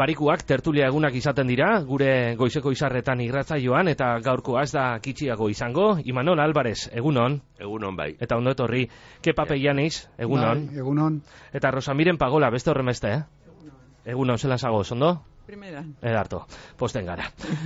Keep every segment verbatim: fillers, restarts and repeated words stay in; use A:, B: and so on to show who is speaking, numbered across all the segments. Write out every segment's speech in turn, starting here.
A: barikuak tertulia egunak izaten dira, gure goizeko izarretan irratsaioan, eta gaurkoa ez da kitxiago izango. Imanol Álvarez, egunon.
B: Egunon bai.
A: Eta ondo etorri, Kepa Peianiz, egunon.
C: Bai, egunon.
A: Eta Rosamiren Pagola, beste horren beste, eh? Egunon, zelan zagoz, ondo?
D: Primera.
A: Edarto, posten gara.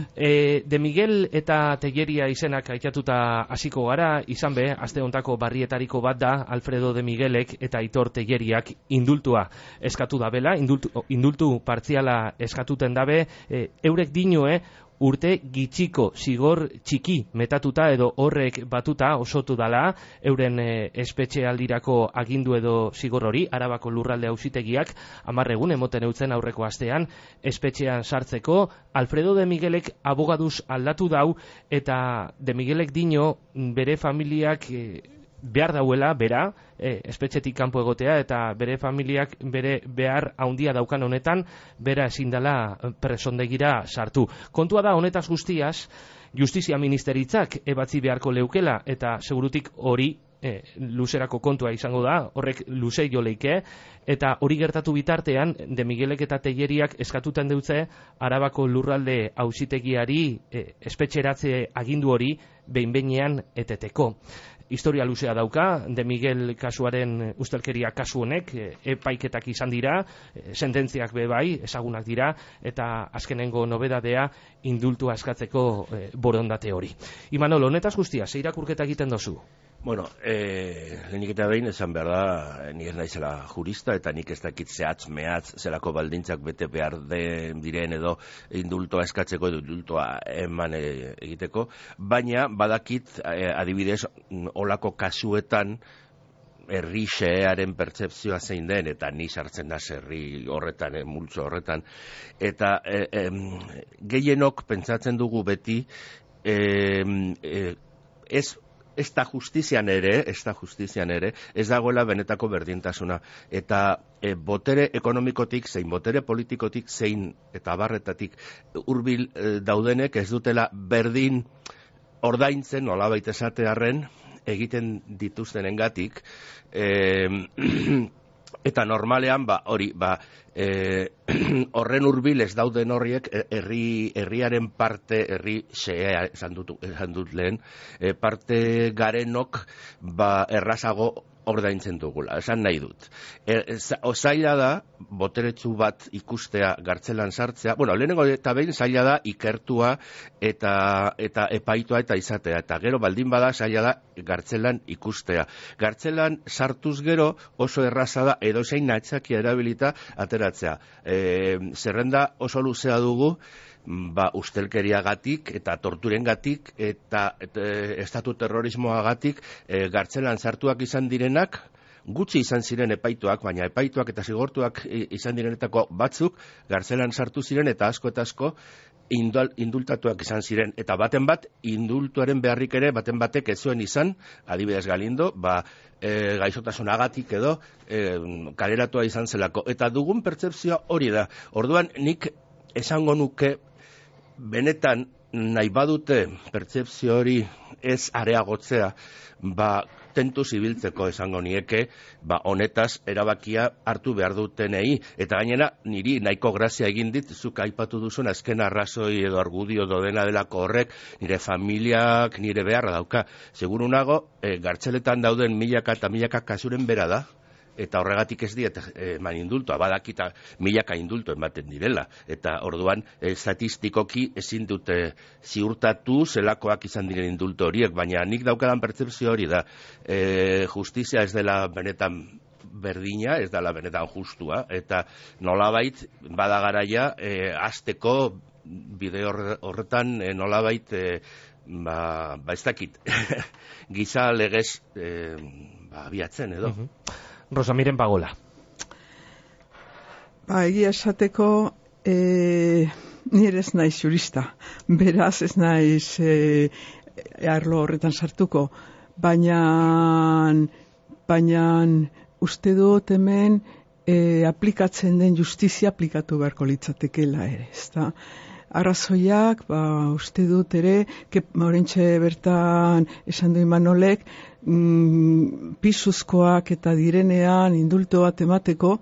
A: E, de Miguel eta Telleria izenak aitatuta hasiko gara, izan be, aste hontako barrietariko bat da Alfredo de Miguelek eta Aitor Telleriak indultua eskatu dabela, indultu, indultu partziala eskatuten dabe, e, eurek dinoe, urte gitxiko zigor txiki metatuta edo horrek batuta osotu dala euren e, espetxealdirako agindu edo zigor hori, Arabako lurralde auzitegiak hamar egun emoten eutzen aurreko astean espetxean sartzeko. Alfredo de Miguelek abogaduz aldatu dau eta de Miguelek dino bere familiak e, behar dauela, bera, e, espetxetik kanpo egotea, eta bere familiak bere behar haundia daukan honetan, bera ezin dela presondegira sartu. Kontua da, honetaz guztiaz, Justizia Ministeritzak ebatzi beharko leukela, eta segurutik hori e, luzerako kontua izango da, horrek luze jo leike, eta hori gertatu bitartean, de Miguelek eta Telleriak eskatuten deutze, Arabako lurralde auzitegiari e, espetxeratze agindu hori behin-behinean eteteko. Historia luzea dauka, de Miguel kasuaren ustelkeria kasu honek, epaiketak izan dira, sententziak be bai, ezagunak dira, eta azkenengo nobedadea indultua eskatzeko e, borondate hori. Imanol, honetaz guztia, ze irakurketa egiten dozu?
B: Bueno, eh, lehenik eta behin esan behar da, ni ez naizela jurista, eta nik ez dakit zehatz, mehatz, zelako baldintzak bete behar de, diren edo indultoa eskatzeko edo indultoa eman e, egiteko, baina badakit e, adibidez olako kasuetan herri xehearen pertsepzioa zein den, eta ni sartzen da herri horretan, e, multzo horretan, eta e, e, gehienok pentsatzen dugu beti e, e, ez ez da justizian ere, ez da justizian ere, ez dagoela benetako berdintasuna. Eta e, botere ekonomikotik, zein botere politikotik, zein eta barretatik hurbil e, daudenek ez dutela berdin ordaintzen, nolabait esatearren, egiten dituztenengatik, e, eta normalean, ba, hori, ba, e, horren hurbil ez dauden horriek herri herriaren parte, herri xea esan dut, esan dut lehen, e, parte garenok ba, errazago ordaintzen dugula, esan nahi dut. E, zaila da, boteretsu bat ikustea gartzelan sartzea, bueno, lehenengo eta behin zaila da ikertua eta, eta epaitua eta izatea, eta gero baldin bada zaila da gartzelan ikustea. Gartzelan sartuz gero oso erraza da edozein natxakia erabilita ateratzea. E, zerrenda oso luzea dugu, ba, ustelkeriagatik eta torturengatik eta, eta estatu terrorismoagatik e, gartzelan sartuak izan direnak, gutxi izan ziren epaituak, baina epaituak eta zigortuak izan direnetako batzuk gartzelan sartu ziren eta asko eta asko indul, indultatuak izan ziren. Eta baten bat, indultuaren beharrik ere, baten batek ez zuen izan, adibidez Galindo, ba, e, gaixotasunagatik edo e, kaleratua izan zelako. Eta dugun pertsepzioa hori da. Orduan nik esango nuke, benetan nahi badute pertsepzio hori ez areagotzea, ba, tentuz ibiltzeko esango nieke, ba, honetaz erabakia hartu behar dutenei, eta gainera niri nahiko grazia egin dit, zuk aipatu duzun azken arrazoi edo argudio dodena delako horrek, nire familiak, nire beharra dauka. Seguru nago, e, gartxeletan dauden milaka eta milaka kasuren bera da, eta horregatik ez diet eman indultoa, badakita milaka indulto ematen direla, eta orduan estatistikoki ezin dute ziurtatu zelakoak izan diren indulto horiek, baina nik daukadan pertsepzio hori da, e, justizia ez dela benetan berdina, ez dela benetan justua, eta nolabait bada garaia e, hasteko bide horretan e, nolabait e, ba, ba ez dakit giza legez e, ba, abiatzen edo.
A: Uh-huh. Rosamiren Pagola.
D: Ba, egia esateko, e, nire ez naiz jurista, beraz ez naiz e, arlo horretan sartuko, baina, baina uste dut hemen e, aplikatzen den justizia aplikatu beharko litzatekeela ere, ezta? Arrazoiak, ba, uste dut ere, orentxe bertan esan du Imanolek, mm, pisuzkoak eta direnean indulto bat emateko,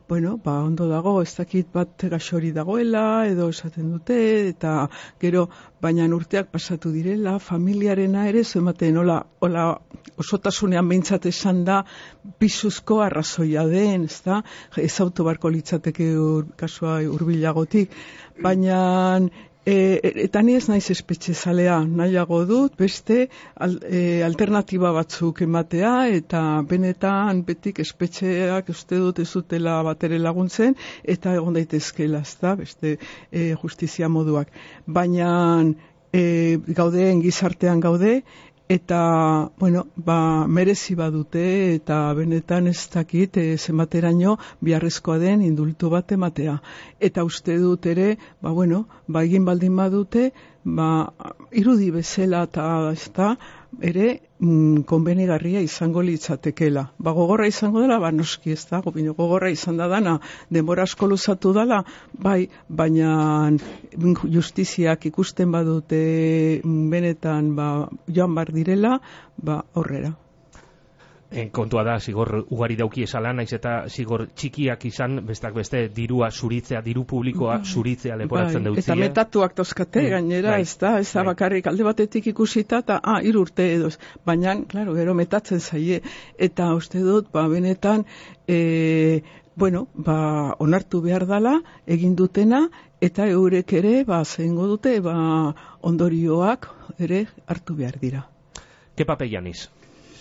D: bueno, ba, ondo dago, ez dakit bat gaxori dagoela, edo esaten dute, eta gero, baina urteak pasatu direla, familiarena ere, zoematen, hola, hola, osotasunean behintzat esan da, pisuzko arrazoia den, ez da, ez auto barko litzateke ur, kasua hurbilagotik, baina... E, eta ni ez naiz espetxe zalea, nahiago dut, beste al, e, alternatiba batzuk ematea, eta benetan betik espetxeak uste dut ez dutela batere laguntzen, eta egon daitezkela, ezta, beste e, justizia moduak. Baina e, gaudeen gizartean gaude, eta, bueno, ba, merezi badute, eta benetan ez dakit, e, zenbateraino biharrezkoa den indultu bat ematea. Eta uste dut ere, ba, bueno, ba, egin baldin badute, ba, irudi bezala eta ez da, ere, mm, konbenigarria izango litzatekela. Ba, gogorra izango dela, ba, noski ez da, gogorra izan da dana, denbora asko luzatu dela, bai, baina justiziak ikusten badute benetan, ba, joan bar direla, ba, aurrera.
A: En, kontua da, zigor ugari dauki esala, naiz eta zigor txikiak izan, bestak beste, dirua zuritzea, diru publikoa zuritzea leporatzen
D: bai,
A: deutzie.
D: Eta metatuak tozkate, mm, gainera, bai, ez da, ez da bai. Bakarrik alde batetik ikusita, eta, ah, hiru urte edoz. Baina, klaro, gero metatzen zaie, eta uste dut, ba, benetan, e, bueno, ba, onartu behar dala, egin dutena, eta eurek ere, ba, zehengo dute, ba, ondorioak ere hartu behar dira.
A: Kepa Peianiz.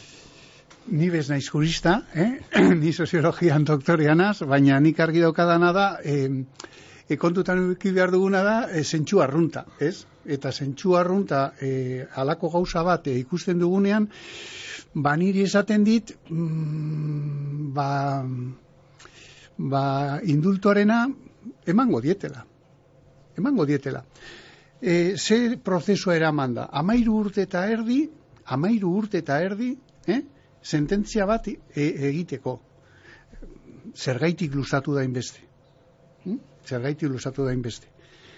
C: Ni bez naiz jurista, eh? Ni soziologian doktoreanaz, baina nik argi daukadana da, eh, e, kontutan eduki behar duguna da, e, zentsu arrunta, ez? Eta zentsu arrunta e, halako gauza bat e, ikusten dugunean, ba niri esaten dit, mm, ba, ba indultorena emango dietela. Emango dietela. E, ze prozesua eraman da? Amairu urte eta erdi, amairu urte eta erdi, eh? Sententzia bat e, egiteko. Zergaitik luzatu da inbeste. Hm? Zergaitik luzatu da inbeste.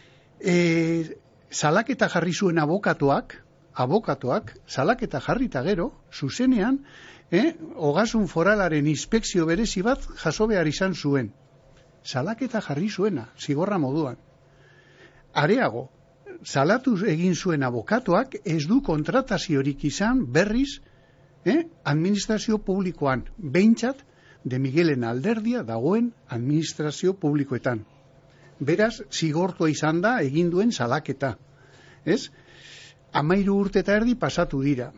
C: E, salaketa jarri zuen abokatuak, abokatuak, salaketa jarrita gero, zuzenean, eh, ogasun foralaren inspekzio berezi bat jaso behar izan zuen. Salaketa jarri zuena, zigorra moduan. Areago, salatu egin zuen abokatuak ez du kontrataziorik izan berriz, Eh? administrazio publikoan, behintzat, de Miguelen alderdia dagoen administrazio publikoetan. Beraz, zigortua izan da egin duen salaketa. Ez? Amairu urte eta erdi pasatu dira.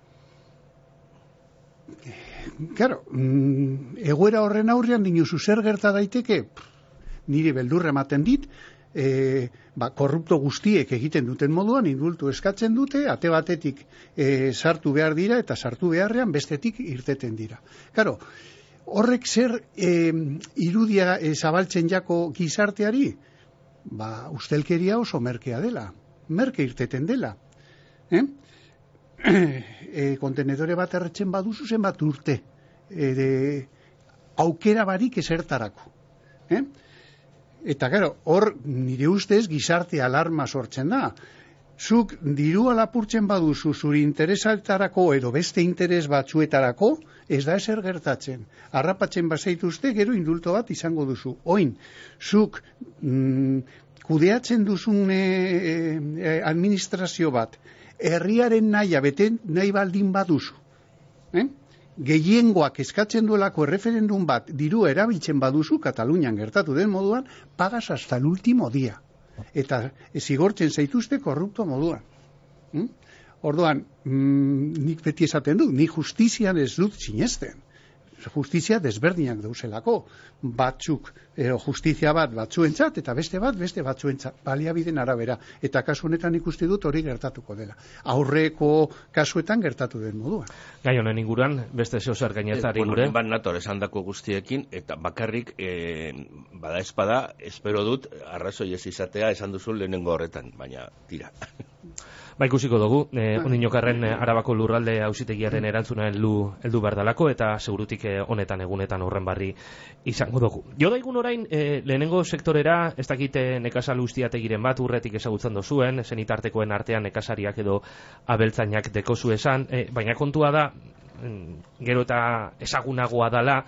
C: Claro, mm, egoera horren aurrean dinuzu zer gerta daiteke, niri beldurra ematen dit, E, ba, korrupto guztiek egiten duten moduan indultu eskatzen dute, ate batetik e, sartu behar dira eta sartu beharrean bestetik irteten dira. Claro, horrek zer e, irudia e, zabaltzen jako gizarteari? Ba, ustelkeria oso merkea dela, merke irteten dela. Eh? E, kontenedore bat erretzen baduzu zenbat urte, e, de, aukera barik esertarako. Eh? Eta, gero, hor, nire ustez, gizarte alarma sortzen da. Zuk dirua lapurtzen baduzu zuri interesaltarako edo beste interes batzuetarako, ez da ezer gertatzen. Harrapatzen bazaituzte, gero indulto bat izango duzu. Oin, zuk mm, kudeatzen duzun e, e, administrazio bat, herriaren nahia bete nahi baldin baduzu. Eh? Gehiengoak eskatzen duelako erreferendum bat diru erabiltzen baduzu, Katalunian gertatu den moduan, pagas hasta el último día. Eta zigortzen zaituzte korrupto moduan. ¿Mm? Orduan, mm, nik beti esaten du, nik justizian ez dut sinesten. Justizia desberdinak dauzelako. Batzuk, ero justizia bat batzuentzat, eta beste bat beste batzuentzat, baliabideen arabera. Eta kasu honetan ikusti dut hori gertatuko dela. Aurreko kasuetan gertatu den moduan.
A: Gai honen inguruan, beste zeozer gainetzari gure.
B: Bueno, ban nator esandako guztiekin, eta bakarrik, e, bada espada, espero dut, arrazoi ez izatea esan duzu lehenengo horretan, baina tira.
A: Ba, ikusiko dugu, eh, ondinokarren eh, Arabako lurralde auzitegiaren erantzuna heldu heldu berdalako, eta segurutik eh, honetan egunetan horren barri izango dugu. Jo daigun orain, eh, lehenengo sektorera, ez dakite nekazal ustiategiren bat urretik ezagutzen dozuen, zenitartekoen artean nekazariak edo abeltzainak dekozu esan, eh, baina kontua da, gero eta ezagunagoa dala,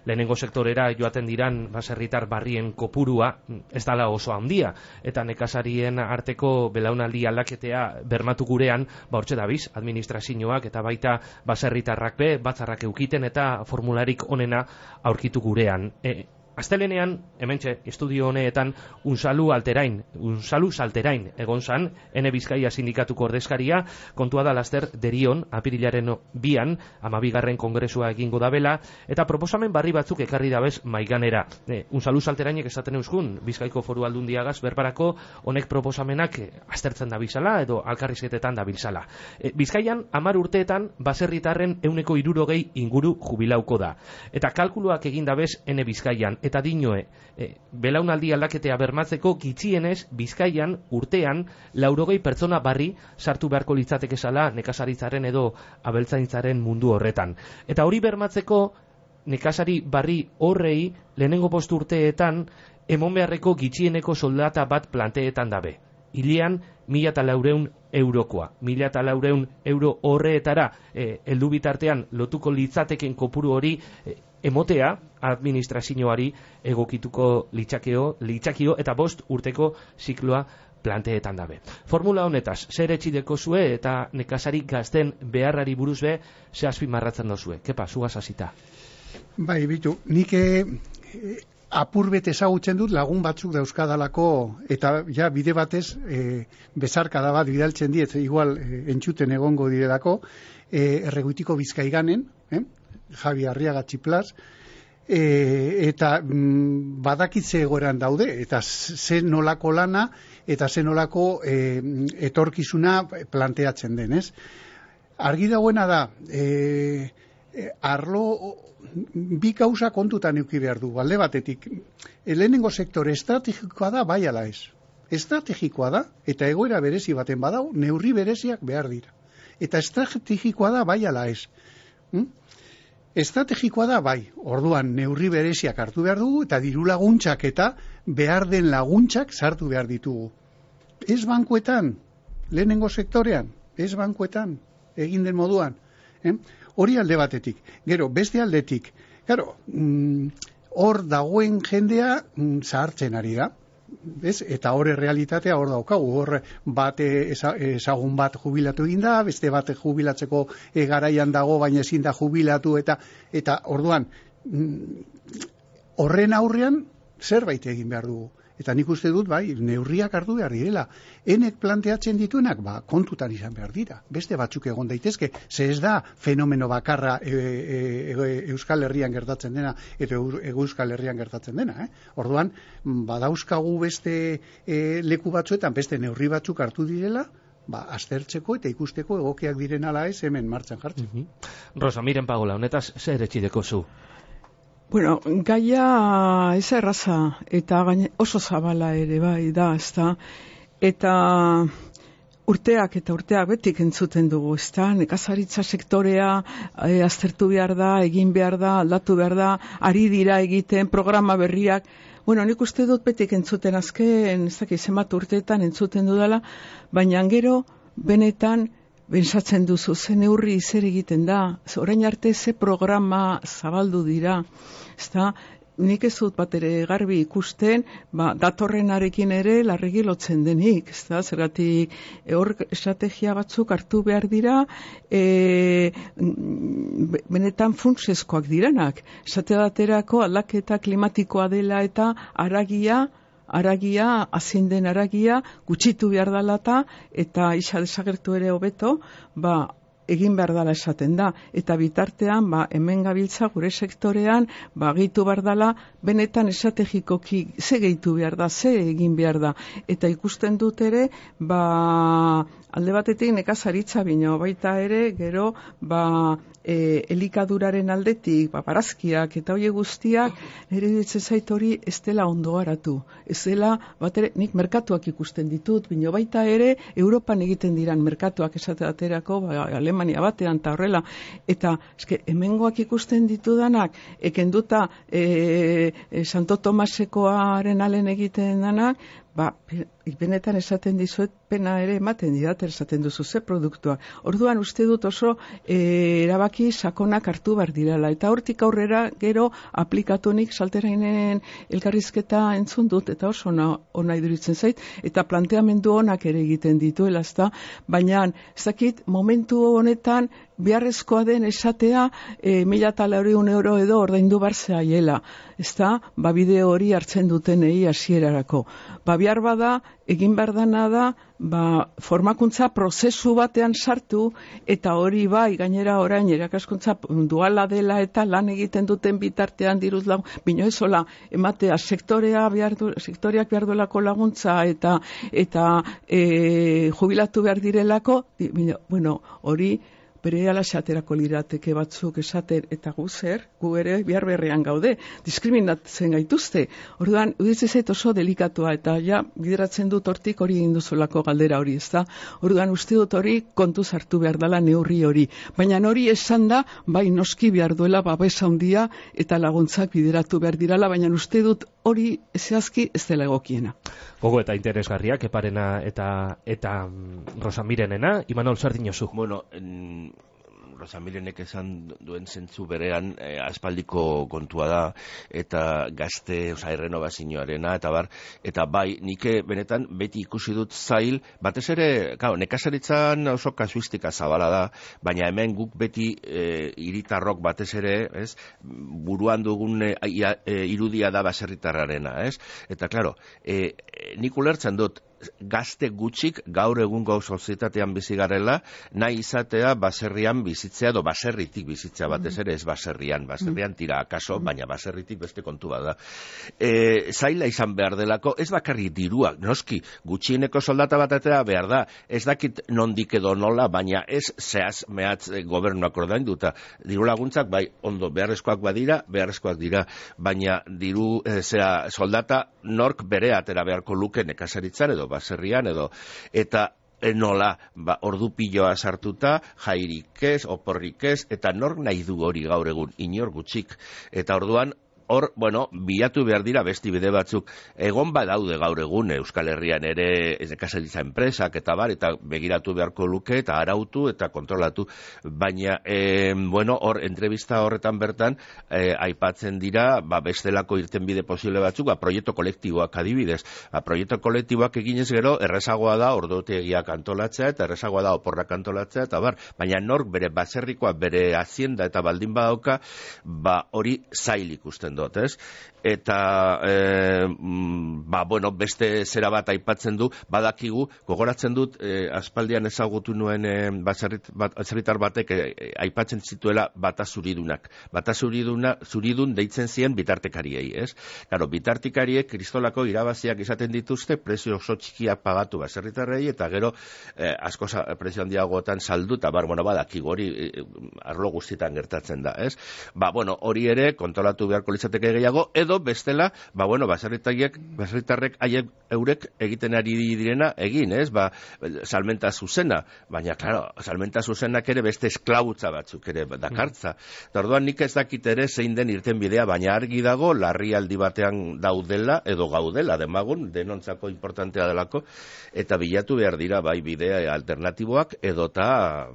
A: lehenengo sektorera joaten diran baserritar barrien kopurua ez dala oso handia, eta nekazarien arteko belaunaldi aldaketea bermatu gurean, ba hortxe dabiz, administrazioak eta baita baserritarrak be, batzarrak eukiten eta formularik onena aurkitu gurean. E, Astelenean, hementxe, estudio honeetan, unsalu alterain, unsalu salterain egon zan, Ene Bizkaia sindikatuko ordezkaria, kontua da laster derion, apirilaren bian, amabigarren kongresua egingo dabela, eta proposamen barri batzuk ekarri dabez maiganera. E, unsalu salterainek esaten euskun, Bizkaiko Foru Aldundiagaz berbarako honek proposamenak aztertzen dabiltzala edo alkarrizketetan dabiltzala. E, Bizkaian, hamar urteetan, baserritarren euneko hirurogei inguru jubilauko da. Eta kalkuluak egin dabez Ene Bizkaian, eta dinoe, e, belaunaldi aldaketea bermatzeko gitxienez Bizkaian urtean laurogei pertsona barri sartu beharko litzateke zala nekazaritzaren edo abeltzaintzaren mundu horretan. Eta hori bermatzeko nekazari barri horrei lehenengo bost urteetan emon beharreko gitxieneko soldata bat planteetan dabe. Hilean mila eta laureun eurokoa. Mila eta laureun euro horreetara e, heldu bitartean lotuko litzateken kopuru hori e, emotea administrazioari egokituko litzakeo, litzakio eta bost urteko zikloa planteetan dabe. Formula honetaz, zer etxideko zue eta nekazari gazten beharrari buruz be, ze azpimarratzen dozue. Kepa, zugaz hasita.
C: Bai, bitu, nik e, apurbet ezagutzen dut lagun batzuk dauzkadalako, eta ja bide batez e, bezarkada bat bidaltzen diet, igual e, entzuten egongo direlako, e, Erreguitiko Bizkaiganen, eh? Javi Arriaga Txiplas, e, eta mm, badakitze egoeran daude, eta ze nolako lana, eta ze nolako e, etorkizuna planteatzen den, ez? Argi dagoena da, e, e, arlo bi kausa kontutan eduki behar du, alde batetik, lehenengo sektore estrategikoa da, bai ala ez. Estrategikoa da, eta egoera berezi baten badau, neurri bereziak behar dira. Eta estrategikoa da, bai ala ez. Hm? Estrategikoa da, bai, orduan neurri bereziak hartu behar dugu, eta diru laguntzak eta behar den laguntzak sartu behar ditugu. Ez bankuetan, lehenengo sektorean, ez bankuetan, egin den moduan. Eh? Hori alde batetik. Gero, beste aldetik, gero, mm, hor dagoen jendea mm, zahartzen ari da. Ez? Eta hori realitatea hor daukagu. Hor bat ezagun bat jubilatu egin da, beste bat jubilatzeko e, garaian dago, baina ezin da jubilatu, eta eta orduan mm, horren aurrean zerbait egin behar dugu. Eta nik uste dut, bai, neurriak hartu behar direla. Enek planteatzen dituenak, ba, kontutan izan behar dira. Beste batzuk egon daitezke, ze ez da fenomeno bakarra e, e, e, Euskal Herrian gertatzen dena, eta Euskal Herrian gertatzen dena. Eh? Orduan, badauzkagu beste e, leku batzuetan, beste neurri batzuk hartu direla, ba, aztertzeko eta ikusteko egokiak diren ala ez hemen martxan jartzen.
A: Mm-hmm. Rosa, miren Pagola, honetaz, zer etxideko zu?
D: Bueno, gaia ez erraza, eta gaine oso zabala ere bai da, ezta, eta urteak eta urteak betik entzuten dugu, ezta, nekazaritza sektorea e, aztertu behar da, egin behar da, aldatu behar da, ari dira egiten, programa berriak. Bueno, nik uste dut betik entzuten azken, ez dakit zenbat urteetan entzuten dudala, baina gero benetan bensatzen duzu, ze neurri zer egiten da, orain arte ze programa zabaldu dira, ezta, nik ez dut bat ere garbi ikusten, ba, datorrenarekin ere larregi lotzen denik, ezta, zergatik hor estrategia batzuk hartu behar dira, e, benetan funtsezkoak direnak, esate baterako aldaketa klimatikoa dela eta aragia, aragia, azin den aragia, gutxitu behar dalata, eta isa desagertu ere hobeto, ba, egin behar dala esaten da. Eta bitartean, ba, hemen gabiltza gure sektorean, ba, gehitu behar dala, benetan estrategikoki ze gehitu behar da, ze egin behar da. Eta ikusten dut ere, ba, alde batetik nekazaritza bino, baita ere, gero, ba, e, elikaduraren aldetik, ba, barazkiak eta hoe guztiak, ere ditzen zait hori ez dela ondo garatu. Ez dela, bat ere, nik merkatuak ikusten ditut, bino baita ere, Europan egiten diran merkatuak esate baterako, ba, Alemania batean eta horrela, eta eske, hemengoak ikusten ditudanak, ekenduta e, e, Santo Tomasekoaren alen egiten danak, ba, benetan esaten dizuet, izapena ere ematen didat, esaten duzu ze produktua. Orduan uste dut oso e, erabaki sakonak hartu behar direla. Eta hortik aurrera gero aplikatunik salterainen elkarrizketa entzun dut, eta oso ona, ona iduritzen zait, eta planteamendu onak ere egiten dituela, ezta? Baina, ez dakit, momentu honetan beharrezkoa den esatea e, mila eta laurehun euro edo ordaindu bar zaiela, ezta? Ba bideo hori hartzen dutenei hasierarako. Ba behar bada, egin behar dana da, ba formakuntza prozesu batean sartu, eta hori bai, gainera orain erakaskuntza duala dela eta lan egiten duten bitartean diruz lagun, bino ez hola, ematea sektorea behar du, sektoreak behar duelako laguntza eta eta e, jubilatu behar direlako, bino, bueno, hori bere alaxaterako lirateke batzuk esaten, eta gu zer, gu ere bihar berrean gaude, diskriminatzen gaituzte. Orduan, uditzen zait oso delikatua, eta ja, bideratzen dut hortik hori induzulako galdera hori, ez da? Orduan, uste dut hori kontuz hartu behar dela neurri hori. Baina hori esan da, bai noski behar duela babesa handia eta laguntzak bideratu behar dirala, baina uste dut hori zehazki ez dela egokiena.
A: Gogo eta interesgarriak, Eparena eta eta mm, Rosamirenena, Imanol zer dinozu?
B: Bueno, en... Rosamirenek esan duen zentzu berean eh, aspaldiko kontua da, eta gazte, oza, errenovazioarena, eta bar, eta bai, nike benetan beti ikusi dut zail, batez ere, claro, nekazaritzan oso kasuistika zabala da, baina hemen guk beti eh, hiritarrok batez ere, ez, buruan dugun eh, eh, irudia da baserritarrarena, ez, eta, claro, eh, nik ulertzen dut, gazte gutxik gaur egungo sozietatean bizi garela, nahi izatea baserrian bizitzea edo baserritik bizitzea batez ere, ez baserrian, baserrian tira akaso, baina baserritik beste kontu bada. E, zaila izan behar delako, ez bakarri dirua, noski, gutxieneko soldata batetea behar da, ez dakit nondik edo nola, baina ez zehaz mehatz e, gobernuak ordainduta. Diru laguntzak, bai, ondo, beharrezkoak badira, beharrezkoak dira, baina diru, e, zera, soldata nork bere atera beharko luke nekazaritzan edo baserrian edo, eta nola, ba, ordu piloa sartuta, jairik ez, oporrik ez, eta nork nahi du hori gaur egun, inor gutxik, eta orduan, hor, bueno, bilatu behar dira besti bide batzuk, egon badaude gaur egun Euskal Herrian ere nekazaritza enpresak eta bar, eta begiratu beharko luke, eta arautu eta kontrolatu, baina, e, bueno, hor, entrevista horretan bertan, e, aipatzen dira, ba, bestelako irtenbide posible batzuk, ba, proiektu kolektiboak adibidez, ba, proiektu kolektiboak eginez gero, errezagoa da ordutegiak antolatzea, eta errezagoa da oporrak antolatzea, eta bar, baina nork bere baserrikoa, bere hazienda eta baldin badauka, ba, hori zail ikusten dut, ez? Eta e, ba, bueno, beste zera bat aipatzen du, badakigu, gogoratzen dut, e, aspaldian ezagutu nuen e, baserrit, bat, baserritar batek e, aipatzen zituela bata zuridunak. Bata zuriduna, zuridun deitzen zien bitartekariei, ez? Claro, bitartekariek kristolako irabaziak izaten dituzte, prezio oso txikiak pagatu baserritarrei, eta gero e, asko prezio handiagotan saldu, eta bar, bueno, badakigu hori e, arlo guztietan gertatzen da, ez? Ba, bueno, hori ere kontrolatu beharko litzateke gehiago, edo bestela, ba bueno, baserritarrek, baserritarrek haiek eurek egiten ari direna egin, ez? Ba, salmenta zuzena, baina claro, salmenta zuzenak ere beste esklabutza batzuk ere dakartza. Mm. Orduan nik ez dakit ere zein den irten bidea, baina argi dago larrialdi batean daudela edo gaudela demagun, denontzako importantea delako, eta bilatu behar dira bai bidea alternatiboak edota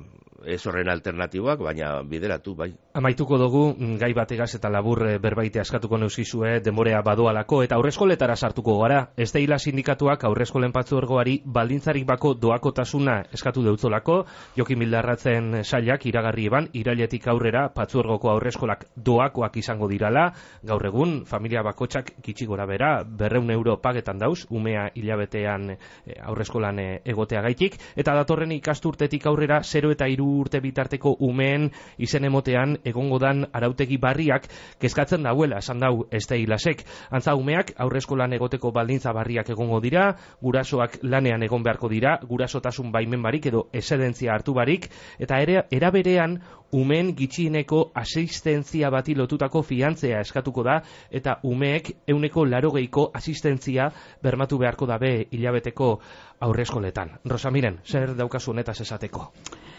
B: ez horren alternatiboak, baina bideratu, bai.
A: Amaituko dugu, gai bategaz eta labur berbaite askatuko neuzizue denborea badoalako, eta aurreskoletara sartuko gara. Ez deila sindikatuak aurreskolen patzuergoari baldintzarik bako doakotasuna eskatu deutzolako, Jokin Bildarratzen sailak iragarri eban, irailetik aurrera patzuergoko aurreskolak doakoak izango dirala, gaur egun, familia bakotxak gitxi gora bera, berreun euro pagetan dauz, umea hilabetean aurreskolan egotea gaitik, eta datorren ikasturtetik aurrera, zero eta hiru urte bitarteko umeen izen emotean egongo dan arautegi barriak kezkatzen dauela, esan dau Esteilasek. Antza umeak aurreskolan egoteko baldintza barriak egongo dira, gurasoak lanean egon beharko dira, gurasotasun baimen barik edo esedentzia hartu barik, eta ere eraberean umeen gitxieneko asistentzia bati lotutako fiantzea eskatuko da, eta umeek euneko larogeiko asistentzia bermatu beharko dabe hilabeteko aurreskoletan. Rosamiren, zer daukazu honetaz esateko?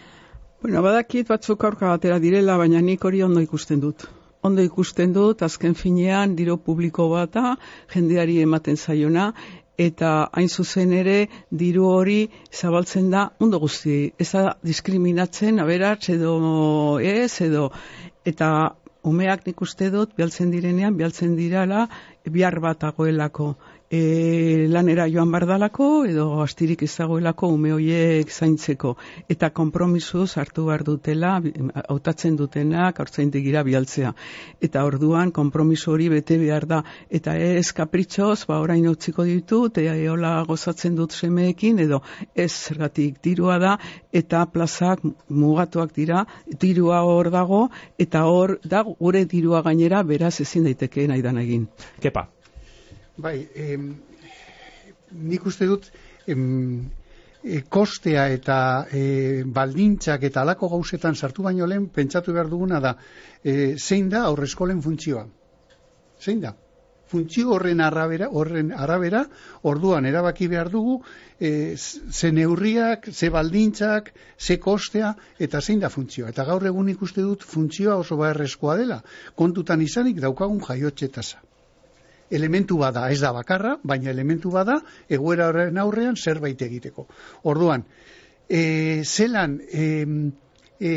D: Bueno, badakit batzuk aurka batera direla, baina nik hori ondo ikusten dut. Ondo ikusten dut, azken finean, diru publiko bata, jendeari ematen zaiona, eta hain zuzen ere diru hori zabaltzen da mundu guzti. Ez da diskriminatzen aberats edo ez edo eta umeak nik uste dut bialtzen direnean bialtzen dirala bihar bat dagoelako. E, lanera joan bardalako edo astirik ez dagoelako ume horiek zaintzeko eta konpromisuz hartu behar dutela hautatzen dutenak haurtzaindegira bialtzea eta orduan konpromiso hori bete behar da eta ez kapritxoz ba orain utziko ditut eta hola gozatzen dut semeekin edo ez zergatik dirua da eta plazak mugatuak dira dirua hor dago eta hor da gure dirua gainera beraz ezin daiteke nahidan egin.
A: Kepa.
C: Bai, em, nik uste dut em, e, kostea eta e, baldintzak eta alako gauzetan sartu baino lehen pentsatu behar duguna da e, zein da aurreskolen funtzioa. Zein da? Funtzio horren arabera, horren arabera orduan erabaki behar dugu e, ze neurriak, ze baldintzak, ze kostea eta zein da funtzioa. Eta gaur egun ikuste dut funtzioa oso beharrezkoa dela. Kontutan izanik daukagun jaiotze tasa. Elementu bada, ez da bakarra, baina elementu bada egoera horren aurrean zerbait egiteko. Orduan, e, zelan e, e,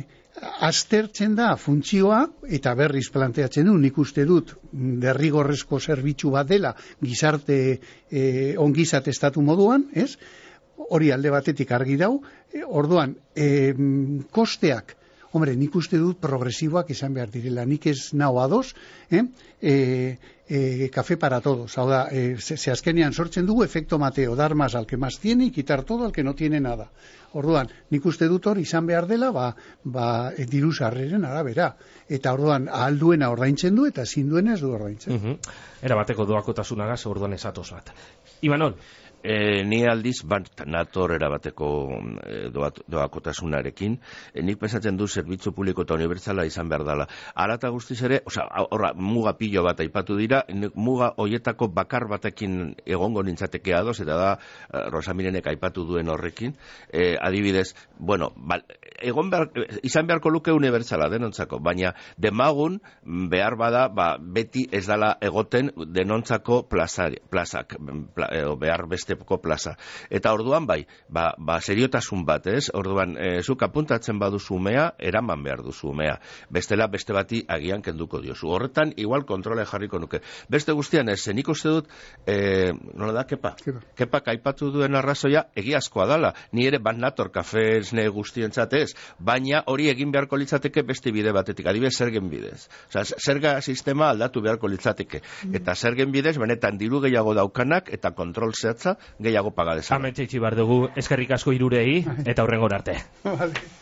C: aztertzen da funtzioa, eta berriz planteatzen du, nik uste dut derrigorrezko zerbitzu bat dela gizarte e, ongizate estatu moduan, ez? Hori alde batetik argi dau, e, orduan, e, kosteak, hombre, nik uste dut progresiboak izan behar direla, nik ez nao ados, eh? E, e, café para todos, hau da, e, ze, ze azkenean sortzen dugu efekto Mateo, dar más al que más tiene y quitar todo al que no tiene nada. Orduan, nik uste dut hori izan behar dela, ba, ba e, diru sarreren arabera, eta orduan ahalduena ordaintzen du, eta ezin duena ez du ordaintzen.
A: Uh -huh. Era bateko doakotasunagaz orduan esatoz bat. Imanol?
B: E, ni aldiz bat nator erabateko e, doa, doakotasunarekin, e, nik pensatzen du zerbitzu publiko eta unibertsala izan behar dela. Arata guztiz ere, oza, horra, muga pilo bat aipatu dira, muga hoietako bakar batekin egongo nintzateke ados, eta da Rosamirenek aipatu duen horrekin, e, adibidez, bueno, bal, egon behar, izan beharko luke unibertsala denontzako, baina demagun behar bada, ba, beti ez dala egoten denontzako plazari, plazak, pla, e, behar beste plaza. Eta orduan bai, ba, ba seriotasun bat, ez? Orduan, e, zuk apuntatzen baduzu umea, eraman behar duzu umea. Bestela, beste bati agian kenduko diozu. Horretan, igual kontrole jarriko nuke. Beste guztian ez, nik uste dut, e, nola da, kepa? Kepa. Kepak aipatu duen arrazoia, egiazkoa dala. Ni ere bat nator kafe esne guztientzat ez, baina hori egin beharko litzateke beste bide batetik, adibidez zergen bidez. Osa, zerga sistema aldatu beharko litzateke. Eta zergen bidez, benetan diru gehiago daukanak, eta kontrol zehatza gehiago paga dezala.
A: Ametxe itxi bar dugu, eskerrik asko hirurei, eta hurrengora arte.
C: Vale.